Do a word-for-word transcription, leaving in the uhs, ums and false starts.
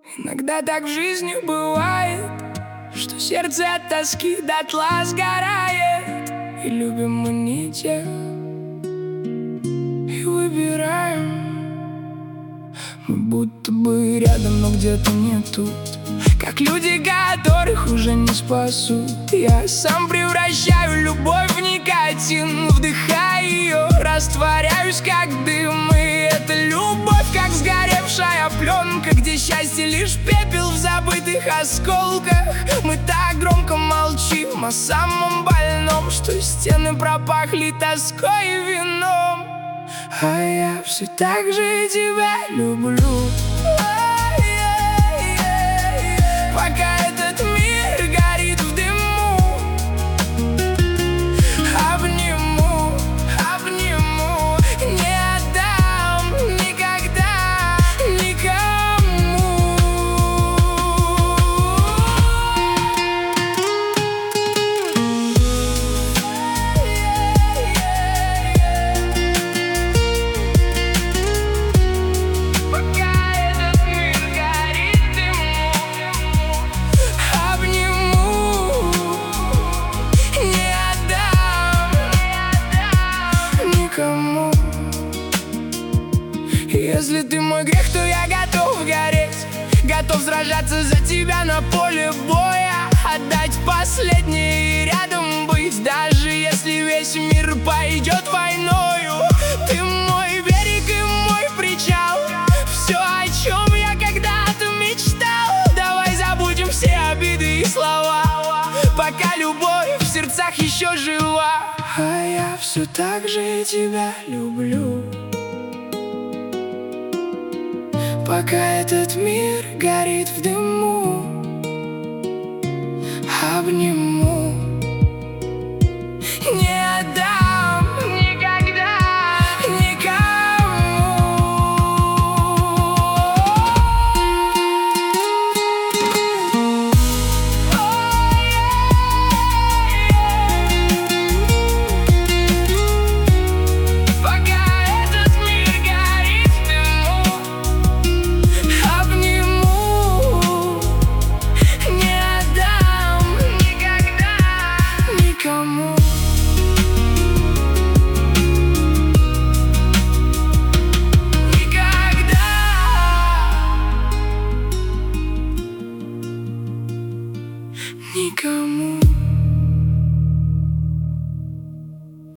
Иногда так в жизни бывает, что сердце от тоски дотла сгорает. И любим мы не тех, и выбираем. Мы будто бы рядом, но где-то не тут, как люди, которых уже не спасут. Я сам превращаю любовь в никотин, вдыхая ее, растворяюсь как дым. И эта любовь, как сгоревшая пленка, где счастье лишь пепел в забытых осколках. Мы так громко молчим о самом больном, что стены пропахли тоской и вином. А я все так же тебя люблю, пока этот мир горит в дыму. Обниму, обниму, не отдам никогда никому. Пока этот мир горит в дыму, обниму, не отдам никому. Если ты мой грех, то я готов гореть, готов сражаться за тебя на поле боя, отдать последнее и рядом быть, даже если весь мир пойдет войною. Ты мой берег и мой причал, все, о чем я когда-то мечтал. Давай забудем все обиды и слова, пока любовь в сердцах еще жива. А я все так же тебя люблю, пока этот мир горит в дыму.